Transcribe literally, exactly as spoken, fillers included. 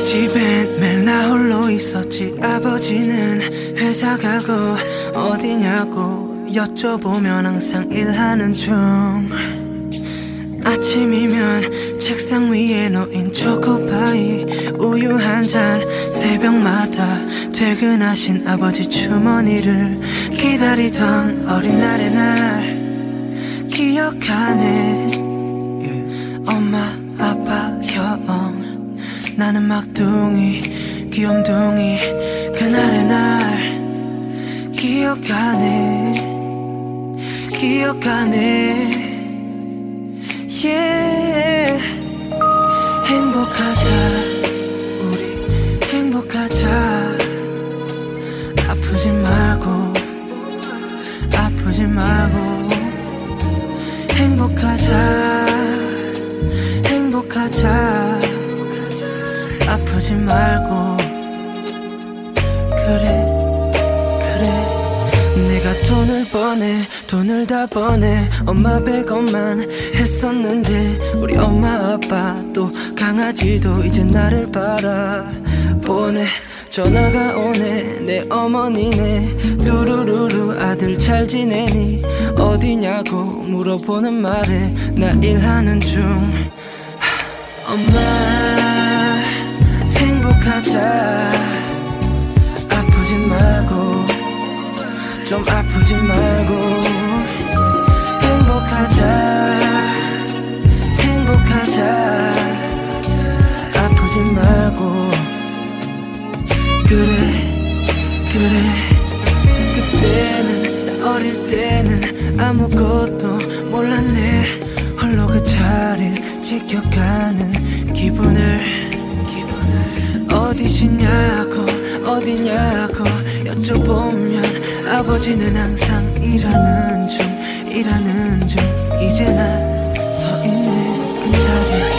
집엔 매일 나 홀로 있었지. 아버지는 회사 가고 어디냐고 여쭤보면 항상 일하는 중. 아침이면 책상 위에 놓인 초코파이 우유 한 잔, 새벽마다 퇴근하신 아버지 주머니를 기다리던 어린 날의 날 기억하네. 엄마 아빠 형 나는 막둥이 귀염둥이 그날의 날 기억하네. 기억하네. Yeah. 행복하자 우리 행복하자. 아프지 말고 아프지 말고 행복하자 행복하자. 아프지 말고 그래 그래. 내가 돈을 버네 돈을 다 버네 엄마 백원만 했었는데 우리 엄마 아빠 또 강아지도 이제 나를 바라보네. 전화가 오네 내 어머니네. 뚜루루루 아들 잘 지내니 어디냐고 물어보는 말에 나 일하는 중. 엄마 행복하자. 아프지 말고 좀 아프지 말고 행복하자 행복하자. 아프지 말고 그래 그래. 그때는 나 어릴 때는 아무것도 몰랐네. 홀로 그 자리를 지켜가는 기분을 기분을. 어디시냐고 어디냐고 여쭤보면 아버지는 항상 일하는 중 일하는 중. 이제 난 서 있는 그 자리에